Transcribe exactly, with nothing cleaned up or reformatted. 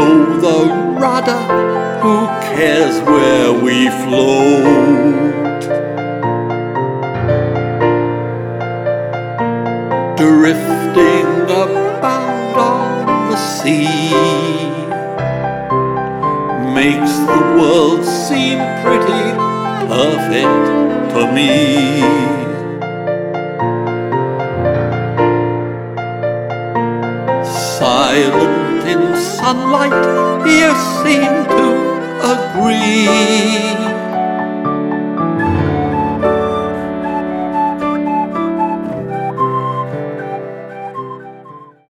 know the rudder, who cares where we float? Drifting about on the sea makes the world seem pretty perfect to me. Silent in sunlight, you seem to agree.